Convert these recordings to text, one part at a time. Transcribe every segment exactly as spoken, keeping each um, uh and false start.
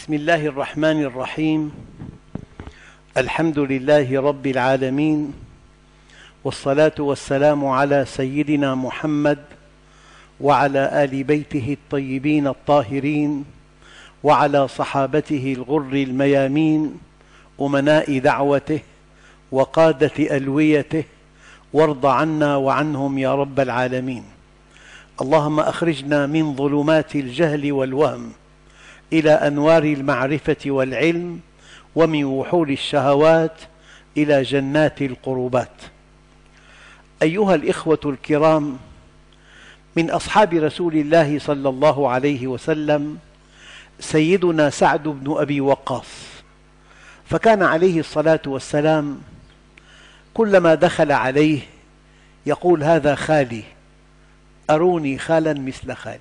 بسم الله الرحمن الرحيم. الحمد لله رب العالمين، والصلاة والسلام على سيدنا محمد وعلى آل بيته الطيبين الطاهرين وعلى صحابته الغر الميامين أمناء دعوته وقادة ألويته، وارض عنا وعنهم يا رب العالمين. اللهم أخرجنا من ظلمات الجهل والوهم إلى أنوار المعرفة والعلم، ومن وحول الشهوات إلى جنات القربات. أيها الإخوة الكرام، من أصحاب رسول الله صلى الله عليه وسلم سيدنا سعد بن أبي وقاص، فكان عليه الصلاة والسلام كلما دخل عليه يقول: هذا خالي، أروني خالا مثل خالي.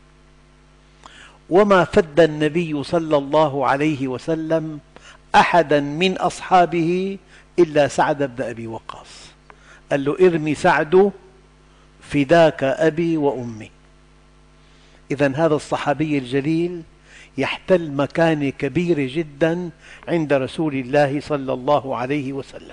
وما فد النبي صلى الله عليه وسلم أحدا من أصحابه إلا سعد بن أبي وقاص. قال له: ارمي سعد فداك أبي وأمي. إذن هذا الصحابي الجليل يحتل مكانة كبيرة جدا عند رسول الله صلى الله عليه وسلم.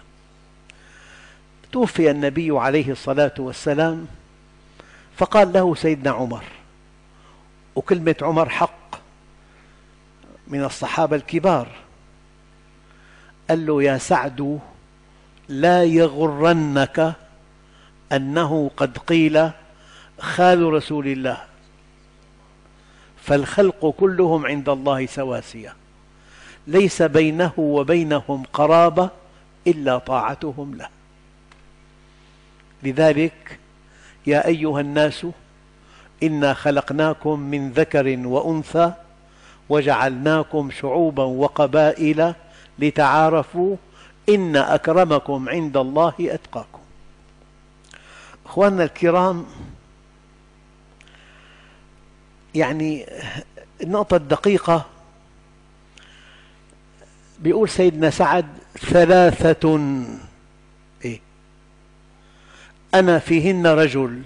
توفي النبي عليه الصلاة والسلام، فقال له سيدنا عمر، وكلمة عمر حق من الصحابة الكبار، قال له: يا سعد، لا يغرنك أنه قد قيل خال رسول الله، فالخلق كلهم عند الله سواسية، ليس بينه وبينهم قرابة إلا طاعتهم له. لذلك يا أيها الناس إنا خلقناكم من ذكر وأنثى وجعلناكم شعوبا وقبائل لتعارفوا إن أكرمكم عند الله أتقاكم. أخواننا الكرام، يعني النقطة الدقيقة بيقول سيدنا سعد: ثلاثة إيه؟ أنا فيهن رجل.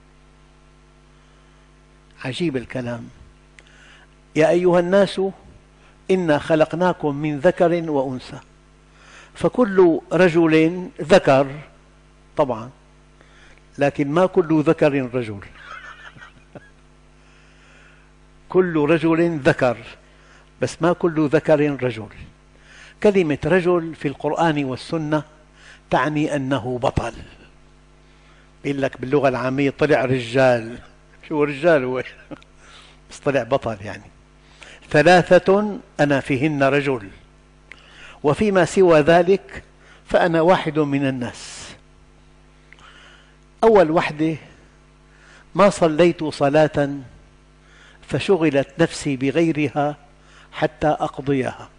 عجيب الكلام. يا أيها الناس إنا خلقناكم من ذكر وأنثى، فكل رجل ذكر طبعا، لكن ما كل ذكر رجل. كل رجل ذكر، بس ما كل ذكر رجل. كلمة رجل في القرآن والسنة تعني أنه بطل. يقول لك باللغة العامية طلع رجال. شو رجال هو؟ بس طلع بطل. يعني ثلاثة أنا فيهن رجل، وفيما سوى ذلك فأنا واحد من الناس. أول وحدة: ما صليت صلاة فشغلت نفسي بغيرها حتى أقضيها،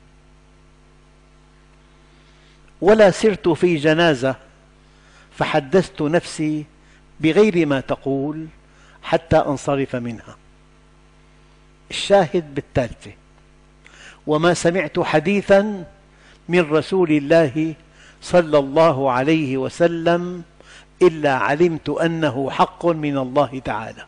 ولا سرت في جنازة فحدثت نفسي بغير ما تقول حتى أنصرف منها. الشاهد بالثالثة: وما سمعت حديثا من رسول الله صلى الله عليه وسلم إلا علمت أنه حق من الله تعالى.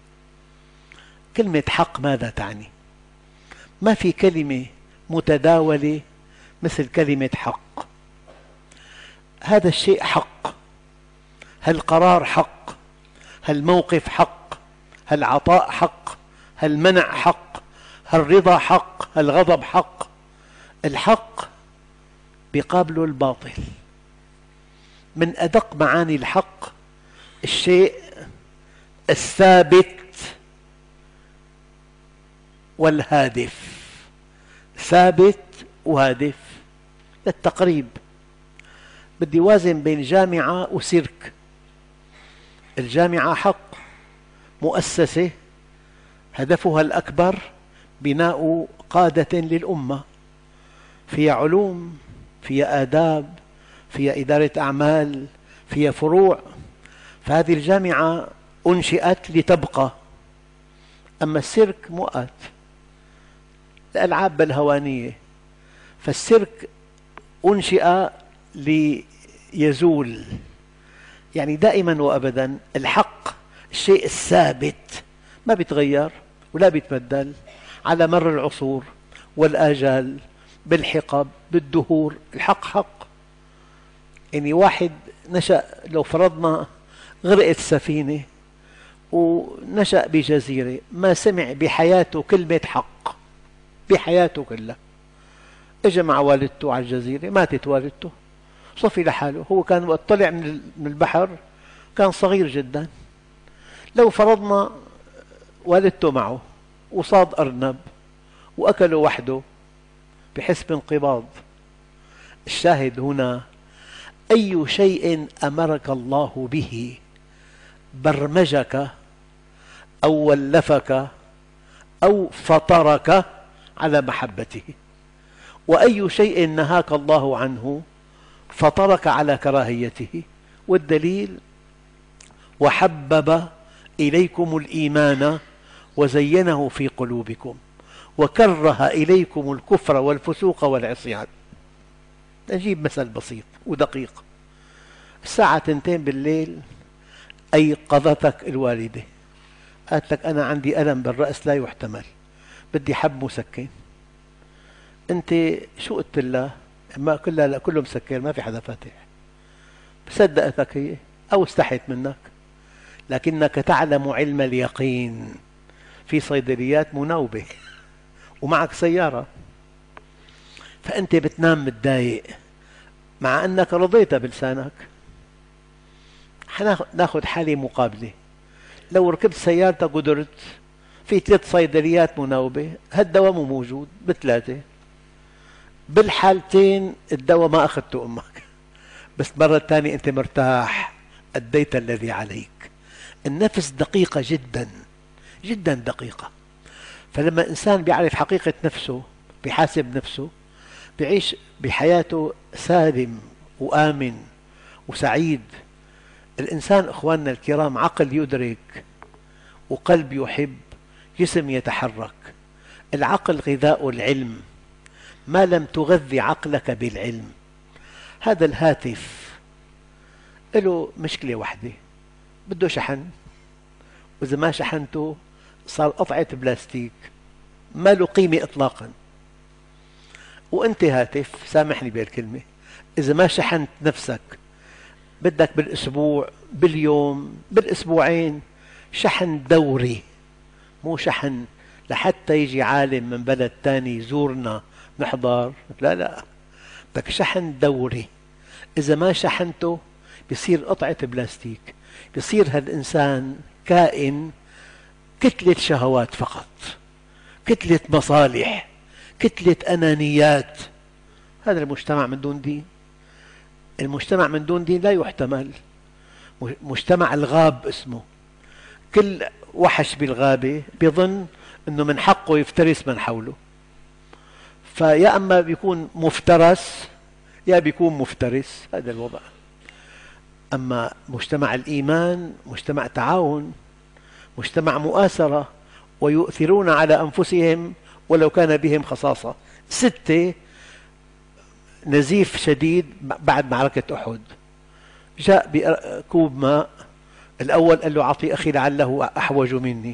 كلمة حق ماذا تعني؟ ما في كلمة متداولة مثل كلمة حق. هذا الشيء حق، هالقرار حق، هالموقف حق، هالعطاء حق، هالمنع حق، هالرضا حق، هالغضب حق. الحق بيقابله الباطل. من أدق معاني الحق الشيء الثابت والهادف. ثابت وهادف للتقريب. بدي وازن بين جامعة وسيرك. الجامعة حق، مؤسسة هدفها الأكبر بناء قادة للأمة، فيها علوم، فيها آداب، فيها إدارة أعمال، فيها فروع. فهذه الجامعة أنشئت لتبقى. أما السيرك مؤقت، الألعاب بالهوانية. فالسيرك أنشئ ليزول. يعني دائما وأبدا الحق الشيء الثابت ما بيتغير ولا بيتبدل على مر العصور والآجال، بالحقب، بالدهور. الحق حق. يعني واحد نشأ، لو فرضنا غرقت سفينة ونشأ بجزيرة، ما سمع بحياته كلمة حق بحياته كلها. اجى مع والدته على الجزيرة، ماتت والدته، صفي لحاله. هو كان وقت طلع من البحر كان صغير جدا. لو فرضنا والدته معه وصاد أرنب وأكله وحده بحس بانقباض. الشاهد هنا أي شيء أمرك الله به برمجك أو ولفك أو فطرك على محبته، وأي شيء نهاك الله عنه فطرك على كراهيته. والدليل: وحبب إليكم الإيمان وزينه في قلوبكم وكره إليكم الكفر والفسوق والعصيان. نجيب مثل بسيط ودقيق. الساعة تنتين بالليل أيقظتك الوالدة، قالت لك أنا عندي ألم بالرأس لا يحتمل، بدي حب مسكن. أنت شو قلت لها؟ ما كلها لا، كله مسكر، ما في حدا فاتح. صدقتك هي أو استحيت منك، لكنك تعلم علم اليقين. في صيدليات مناوبة ومعك سيارة، فأنت بتنام متضايق مع أنك رضيت بلسانك. ناخذ حالة مقابلة. لو ركبت سيارتك قدرت في ثلاث صيدليات مناوبة، هالدواء مو موجود بثلاثة، بالحالتين الدواء ما أخذته أمك، بس مرة ثانية أنت مرتاح، أديت الذي عليك. النفس دقيقة جدا جدا دقيقة. فلما الإنسان بيعرف حقيقة نفسه، بيحاسب نفسه، بيعيش بحياته سالم وآمن وسعيد. الإنسان أخواننا الكرام عقل يدرك وقلب يحب، جسم يتحرك. العقل غذاء العلم، ما لم تغذي عقلك بالعلم. هذا الهاتف له مشكلة واحدة، بده شحن، وإذا ما شحنته صار قطعة بلاستيك ما له قيمة إطلاقا. وأنت هاتف، سامحني بالكلمة، إذا ما شحنت نفسك بدك بالأسبوع، باليوم، بالأسبوعين شحن دوري، مو شحن لحتى يجي عالم من بلد تاني يزورنا نحضر. لا لا، بدك شحن دوري. إذا ما شحنته بيصير قطعة بلاستيك، بيصير هالإنسان كائن كتلة شهوات فقط، كتلة مصالح، كتلة أنانيات. هذا المجتمع من دون دين. المجتمع من دون دين لا يحتمل. مجتمع الغاب اسمه. كل وحش بالغابة بيظن أنه من حقه يفترس من حوله، فيا أما بيكون مفترس يا بيكون مفترس. هذا الوضع. أما مجتمع الإيمان مجتمع تعاون، مجتمع مؤاسرة، ويؤثرون على أنفسهم ولو كان بهم خصاصة. ستة نزيف شديد بعد معركة أحد، جاء بكوب ماء، الأول قال له أعطي أخي لعله أحوج مني،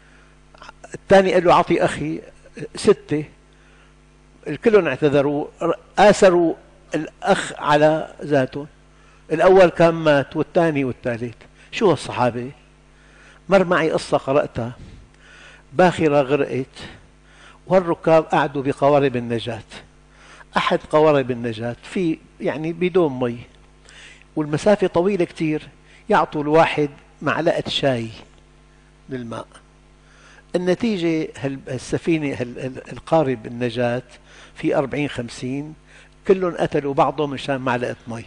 الثاني قال له أعطي أخي. ستة الكلهم اعتذروا، آثروا الأخ على ذاته. الأول كان مات والثاني والثالث. شو الصحابة؟ مر معي قصة قرأتها، باخرة غرقت والركاب قعدوا بقوارب النجاة. أحد قوارب النجاة في يعني بدون مي والمسافة طويلة كتير، يعطوا الواحد معلقة شاي للماء. النتيجة السفينة القارب النجاة في أربعين خمسين كلهم قتلوا بعضهم مشان معلقة مي.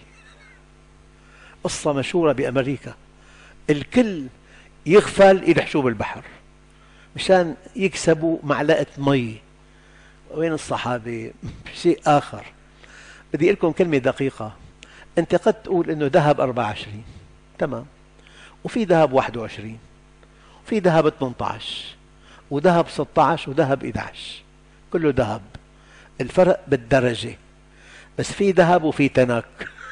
قصة مشهورة بأمريكا، الكل يغفل يلحشوا بالبحر مشان يكسبوا معلقة مي. وين الصحابة؟ شيء آخر. بدي أقول لكم كلمة دقيقة. أنت قد تقول إنه ذهب أربعة وعشرين، تمام، وفي ذهب واحد وعشرين، وفي ذهب ثمانية عشر، وذهب ستة عشر، وذهب أحد عشر، كله ذهب. الفرق بالدرجة بس. في ذهب وفي تنك.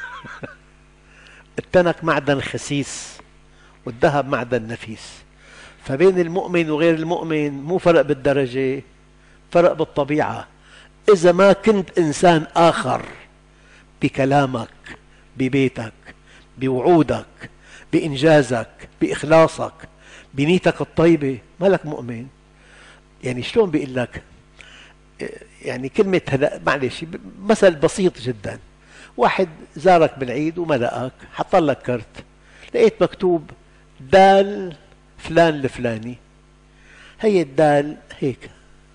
التنك معدن خسيس والذهب معدن نفيس. فبين المؤمن وغير المؤمن مو فرق بالدرجة، فرق بالطبيعة. إذا ما كنت إنسان آخر بكلامك، ببيتك، بوعودك، بإنجازك، بإخلاصك، بنيتك الطيبة، ما لك مؤمن. يعني شلون بيقول لك؟ يعني كلمة هلا معلش مثل بسيط جدا، واحد زارك بالعيد وملأك، حط لك كرت، لقيت مكتوب دال فلان الفلاني. هي الدال هيك،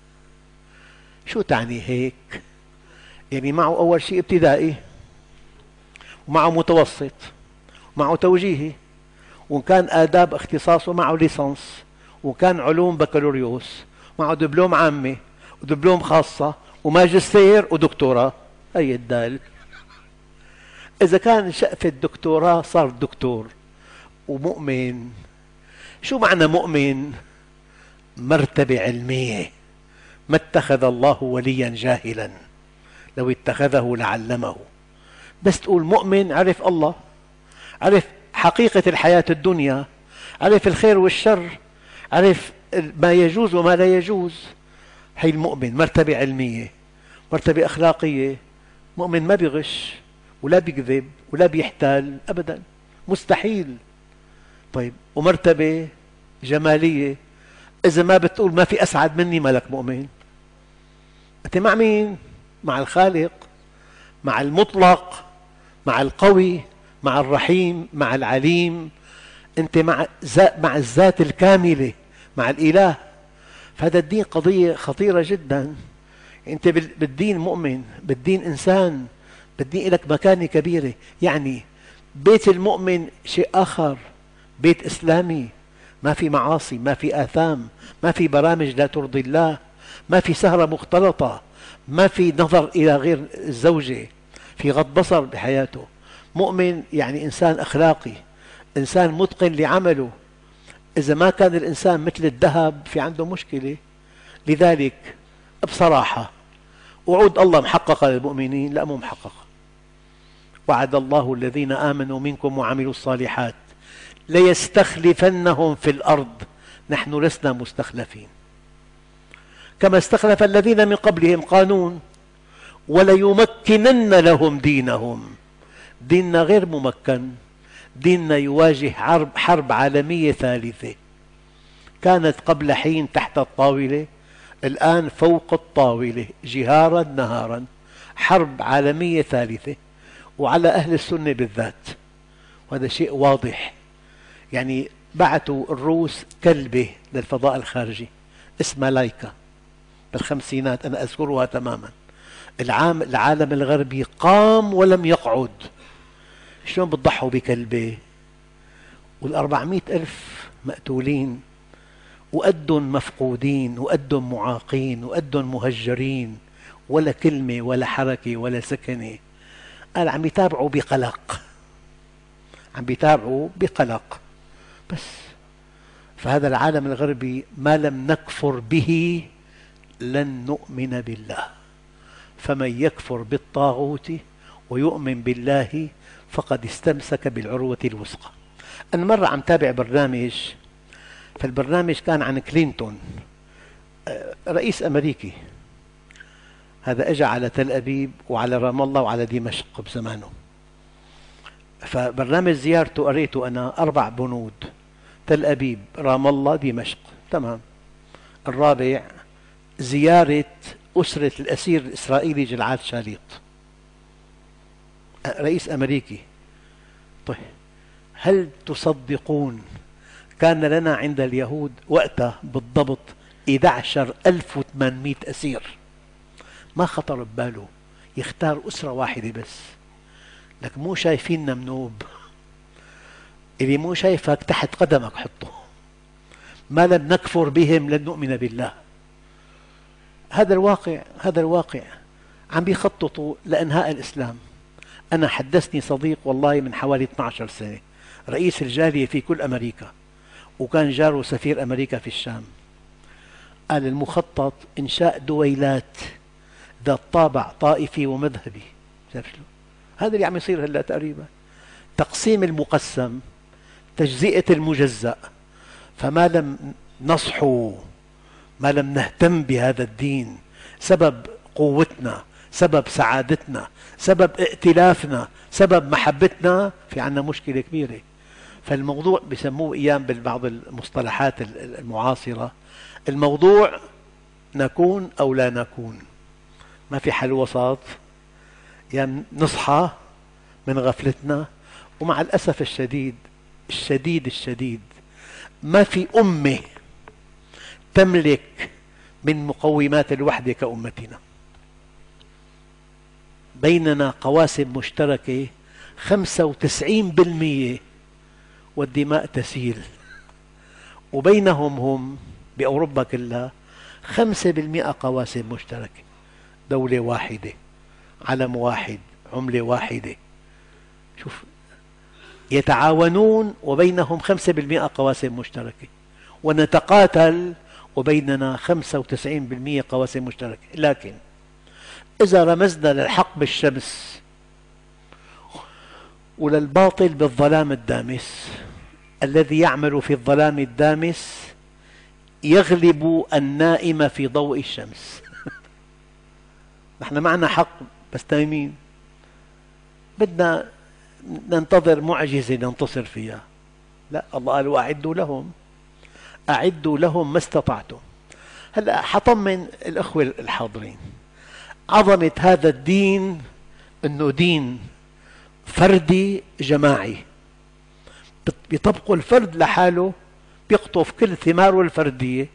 شو تعني هيك؟ يعني معه أول شيء ابتدائي، ومعه متوسط، ومعه توجيهي، وإن كان آداب اختصاصه معه ليسانس، وكان علوم بكالوريوس، معه دبلوم عامة ودبلوم خاصة وماجستير ودكتوراه. هي الدال. إذا كان شقفة الدكتوراه صار دكتور ومؤمن. شو معنى مؤمن؟ مرتبة علمية. ما اتخذ الله وليا جاهلا، لو اتخذه لعلمه. بس تقول مؤمن، عرف الله، عرف حقيقة الحياة الدنيا، عرف الخير والشر، عرف ما يجوز وما لا يجوز. هي المؤمن، مرتبة علمية، مرتبة أخلاقية. مؤمن ما بيغش ولا بيكذب ولا بيحتال أبدا، مستحيل. طيب، ومرتبة جمالية، إذا ما بتقول ما في أسعد مني ما لك مؤمن. أنت مع مين؟ مع الخالق، مع المطلق، مع القوي، مع الرحيم، مع العليم. أنت مع مع الذات الكاملة، مع الإله. فهذا الدين قضية خطيرة جدا. أنت بالدين مؤمن، بالدين إنسان، بالدين لك مكانة كبيرة. يعني بيت المؤمن شيء آخر، بيت إسلامي ما في معاصي، ما في آثام، ما في برامج لا ترضي الله، ما في سهرة مختلطة، ما في نظر إلى غير الزوجة، في غض بصر بحياته. مؤمن يعني إنسان أخلاقي، إنسان متقن لعمله. إذا ما كان الإنسان مثل الذهب في عنده مشكلة. لذلك بصراحة وعود الله محققة للمؤمنين؟ لا، مو محققة. وعد الله الذين آمنوا منكم وعملوا الصالحات ليستخلفنهم في الأرض. نحن لسنا مستخلفين، كما استخلف الذين من قبلهم. قانون: وليمكنن لهم دينهم. ديننا غير ممكن، ديننا يواجه حرب, حرب عالمية ثالثة. كانت قبل حين تحت الطاولة، الآن فوق الطاولة جهارا نهارا. حرب عالمية ثالثة، وعلى أهل السنة بالذات، وهذا شيء واضح. يعني بعثوا الروس كلبة للفضاء الخارجي اسمها لايكا بالخمسينات، أنا أذكرها تماما. العام العالم الغربي قام ولم يقعد. شلون بتضحوا بكلبة؟ والأربعمائة ألف مقتولين، وقدهم مفقودين، وقدهم معاقين، وقدهم مهجرين، ولا كلمة ولا حركة ولا سكنة. قال عم يتابعوا بقلق، عم بيتابعوا بقلق بس. فهذا العالم الغربي ما لم نكفر به لن نؤمن بالله. فمن يكفر بالطاغوت ويؤمن بالله فقد استمسك بالعروة الوثقى. أنا مرة عم تابع برنامج، فالبرنامج كان عن كلينتون، رئيس أمريكي. هذا أجى على تل أبيب وعلى رام الله وعلى دمشق بزمانه. فبرنامج زيارته قريته أنا أربع بنود: تل أبيب، رام الله، دمشق. تمام. الرابع زيارة أسرة الأسير الإسرائيلي جلعاد شاليط، رئيس أمريكي. طيب، هل تصدقون كان لنا عند اليهود وقتها بالضبط أحد عشر ألف وثمانمائة أسير؟ ما خطر بباله يختار أسرة واحدة بس. لك مو شايفيننا منوب، اللي مو شايفك تحت قدمك حطه. ما لم نكفر بهم لن نؤمن بالله. هذا الواقع، هذا الواقع. عم بيخططوا لإنهاء الإسلام. أنا حدثني صديق والله من حوالي اثني عشر سنة، رئيس الجالية في كل أمريكا، وكان جاره سفير أمريكا في الشام. قال المخطط إنشاء دويلات ذات طابع طائفي ومذهبي. هذا اللي عم يصير هلأ تقريبا. تقسيم المقسم، تجزئة المجزأ. فما لم نصحو، ما لم نهتم بهذا الدين، سبب قوتنا، سبب سعادتنا، سبب ائتلافنا، سبب محبتنا، في عنا مشكلة كبيرة. فالموضوع بسموه أيام ببعض المصطلحات المعاصرة، الموضوع نكون أو لا نكون، ما في حل وسط. يعني نصحى من غفلتنا، ومع الأسف الشديد الشديد الشديد ما في أمة تملك من مقومات الوحدة كأمتنا. بيننا قواسم مشتركة خمسة وتسعين بالمئة والدماء تسيل، وبينهم هم بأوروبا كلها خمسة بالمئة قواسم مشتركة، دولة واحدة، علم واحد، عملة واحدة. شوف، يتعاونون وبينهم خمسة بالمئة قواسم مشتركة، ونتقاتل وبيننا خمسة وتسعين بالمئة قواسم مشتركة. لكن إذا رمزنا للحق بالشمس وللباطل بالظلام الدامس، الذي يعمل في الظلام الدامس يغلب النائم في ضوء الشمس. نحن معنا حق بس نايمين، بدنا ننتظر معجزة ننتصر فيها. لا، الله قال وأعدوا لهم أعدوا لهم ما استطعتم. هلأ حطمن الأخوة الحاضرين عظمة هذا الدين، أنه دين فردي جماعي، بيطبقوا الفرد لحاله بيقطف كل ثماره الفردية،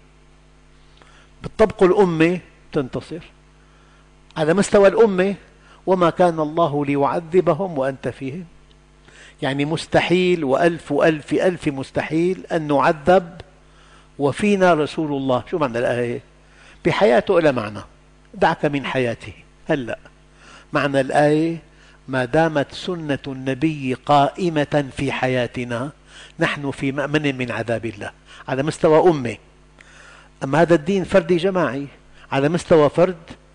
بيطبقوا الأمة تنتصر على مستوى الأمة. وما كان الله ليعذبهم وأنت فيهم، يعني مستحيل وألف وألف ألف مستحيل أن نعذب وفينا رسول الله. شو معنى الآية؟ بحياته إلى معنى، دعك من حياته. هلأ معنى الآية ما دامت سنة النبي قائمة في حياتنا نحن في مأمن من عذاب الله على مستوى أمة. أما هذا الدين فردي جماعي على مستوى فرد.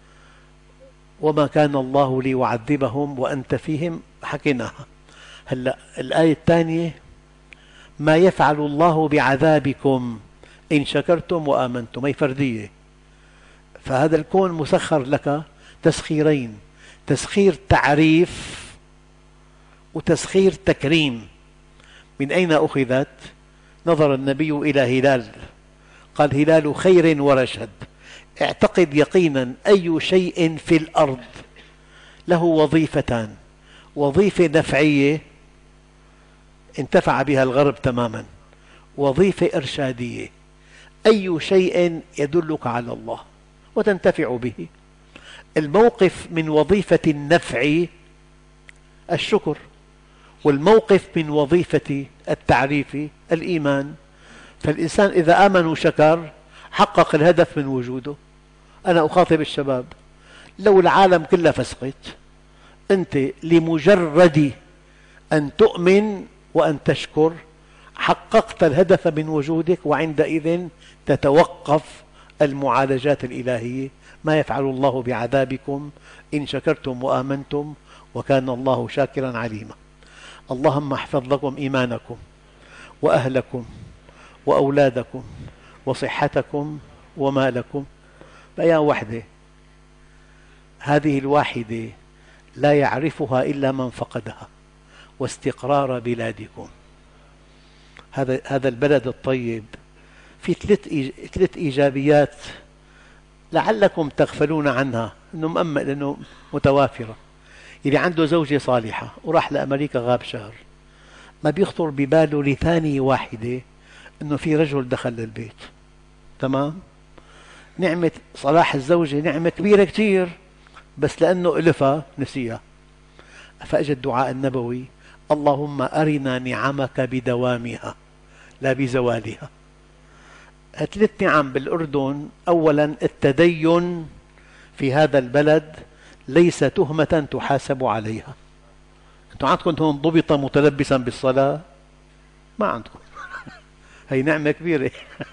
وما كان الله ليعذبهم وأنت فيهم، حكيناها. هلأ الآية الثانية ما يفعل الله بعذابكم إن شكرتم وآمنتم، هي فردية. فهذا الكون مسخر لك تسخيرين، تسخير تعريف وتسخير تكريم. من أين أخذت؟ نظر النبي إلى هلال قال هلال خير ورشد. اعتقد يقينا أي شيء في الأرض له وظيفتان، وظيفة نفعية انتفع بها الغرب تماما، وظيفة إرشادية. أي شيء يدلك على الله وتنتفع به. الموقف من وظيفة النفع الشكر، والموقف من وظيفة التعريف الإيمان. فالإنسان إذا آمن وشكر حقق الهدف من وجوده. أنا أخاطب الشباب، لو العالم كله فسقت، أنت لمجرد أن تؤمن وأن تشكر حققت الهدف من وجودك، وعندئذ تتوقف المعالجات الإلهية. ما يفعل الله بعذابكم إن شكرتم وآمنتم وكان الله شاكرا عليما. اللهم احفظ لكم إيمانكم وأهلكم وأولادكم وصحتكم ومالكم. بيان وحدة، هذه الواحدة لا يعرفها إلا من فقدها، واستقرار بلادكم. هذا هذا البلد الطيب في ثلاث ثلاث إيجابيات لعلكم تغفلون عنها، إنه مأمن، لأنه متوافرة. اللي عنده زوجة صالحة وراح لأمريكا غاب شهر، ما بيخطر بباله لثانية واحدة إنه في رجل دخل للبيت. تمام؟ نعمة صلاح الزوجة نعمة كبيرة كثير، بس لأنه ألفها نسيها. فأجى الدعاء النبوي: اللهم أرنا نعمك بدوامها لا بزوالها. ثلاث نعم بالأردن. أولا التدين في هذا البلد ليس تهمة تحاسب عليها. أنتم عندكم هون ضبط متلبسا بالصلاة؟ ما عندكم. هي نعمة كبيرة.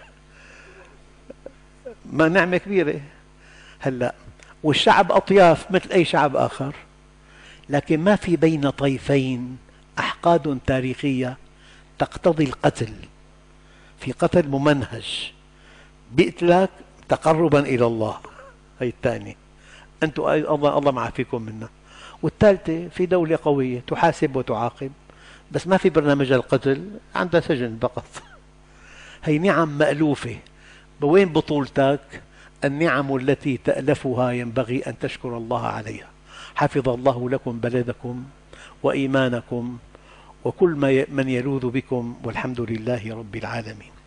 ما نعمة كبيرة. هلأ والشعب أطياف مثل أي شعب آخر، لكن ما في بين طيفين أحقاد تاريخية تقتضي القتل. في قتل ممنهج بيقتلك تقربا إلى الله، هي الثانية. أنتم الله الله معافيكم منها. والثالثة في دولة قوية تحاسب وتعاقب، بس ما في برنامج القتل، عندها سجن فقط. هي نعم مألوفة. وين بطولتك؟ النعم التي تألفها ينبغي أن تشكر الله عليها. حفظ الله لكم بلدكم وإيمانكم وكل من يلوذ بكم، والحمد لله رب العالمين.